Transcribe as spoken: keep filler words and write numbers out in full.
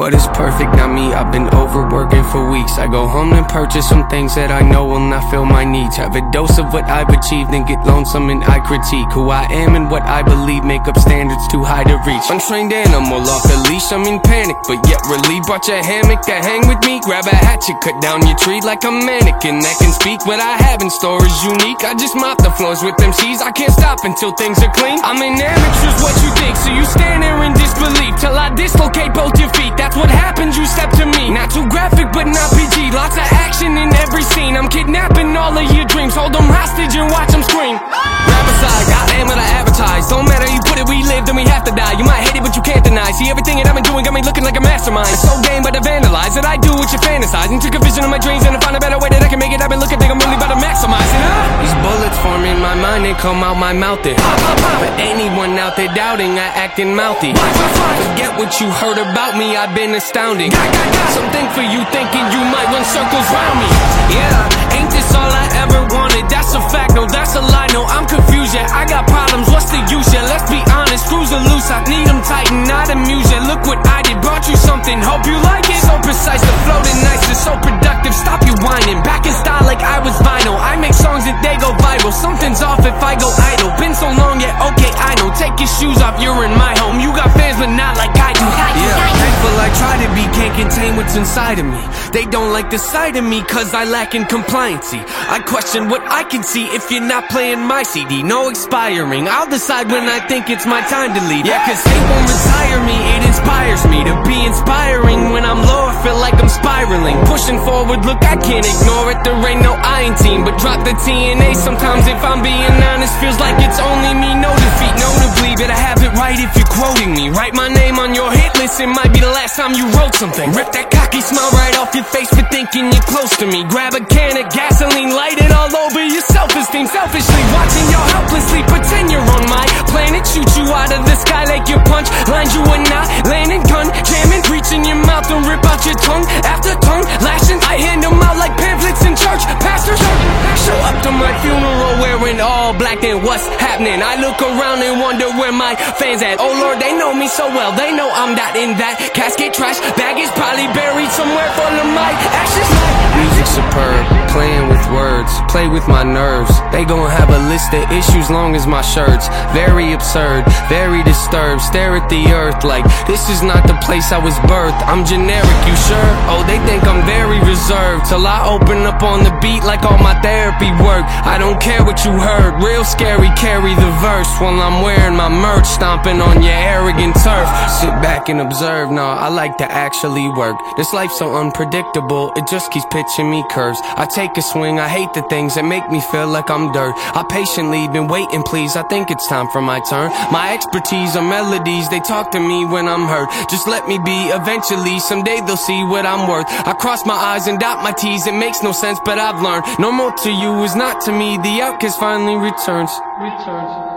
What is perfect? Not me, I've been overworking for weeks. I go home and purchase some things that I know will not fill my needs. Have a dose of what I've achieved, then get lonesome and I critique who I am and what I believe, make up standards too high to reach. Untrained animal off the leash, I'm in panic, but yet relieved. Brought your hammock to hang with me, grab a hatchet, cut down your tree like a mannequin that can speak. What I have in store is unique. I just mop the floors with them C's. I can't stop until things are clean. I'm an amateur's what you think, so you stand there in disbelief till I dislocate both your feet. That's what happens, you step to me. Not too graphic, but not P G. Lots of action in every scene. I'm kidnapping all of your dreams. Hold them hostage and watch them scream. Rap aside, I am what I advertise. Don't matter, you put it, we live, then we have to die. You might hate it, but you can't deny. See, everything that I've been doing got me looking like a mastermind. It's so game, but I vandalize that I do what you fantasize. And took a vision of my dreams and I found a better way that I can make it. I've been looking, think I'm really about to maximize it, huh? These bullets form in my mind and come out my mouth it. For anyone out there doubting, I acting mouthy. Forget what you heard about me, I've been astounding. Something for you thinking you might run circles round me. Yeah, ain't this all I ever wanted? That's a fact, no, that's a lie. No, I'm confused, yeah, I got problems, what's the use? Yeah, let's be honest, screws are loose, I need them tighten, not amuse. Yeah, look what I did, brought you something, hope you like it. So precise, the flow nice, it's so productive, stop you whining. Back in style like I was vinyl, I make songs that they go viral. Something's off if I go idle, been so long, yeah, okay, I know. Take your shoes off, you're in my home, you got fans but not like I do. Yeah, thankful I try to be, can't contain what's inside of me. They don't like the sight of me cause I lack in compliancy. I question what I can see if you're not playing my C D. No expiring, I'll decide when I think it's my time to leave. Yeah, cause they won't retire me, it inspires me to be inspiring. When I'm low, I feel like I'm spiraling. Pushing forward, look, I can't ignore it. There ain't no I in team, but drop the T N A. Sometimes if I'm being honest, feels like it's only me. No defeat, notably, but I have it right if you're quoting me. Write my name on your hit list, it might be the last time you wrote something. Rip that cocky smile right off your face for thinking you're close to me. Grab a can of gasoline, light it all over your self-esteem. Selfishly watching you helplessly pretend you're on my planet. Shoot you out of the sky like your punch lines, you are not landing. Gun jamming, reaching your mouth and rip out your tongue after tongue lashing. I hand them out like pamphlets in church. Pastors show up to my funeral wearing all black, then what's happening? I look around and wonder where my fans at. Oh Lord, they know me so well, they know I'm not in that casket. Trash bag is probably buried somewhere full of my ashes. Music superb, playing with words, play with my nerves. They gon' have a list of issues long as my shirts. Very absurd, very disturbed. Stare at the earth like this is not the place I was birthed. I'm generic, you sure? Oh, they think I'm very reserved till I open up on the beat like all my therapy work. I don't care what you heard, real scary, carry the verse while I'm wearing my merch, stomping on your arrogant turf. Sit back and observe, nah, I like to actually work. This life's so unpredictable, it just keeps pitching me curves. I take a swing, I hate the things that make me feel like I'm dirt. I patiently been waiting, please, I think it's time for my turn. My expertise are melodies, they talk to me when I'm hurt. Just let me be, eventually, someday they'll see what I'm worth. I cross my eyes and dot my T's, it makes no sense, but I've learned normal to you is not to me. The outcast finally returns. Returns.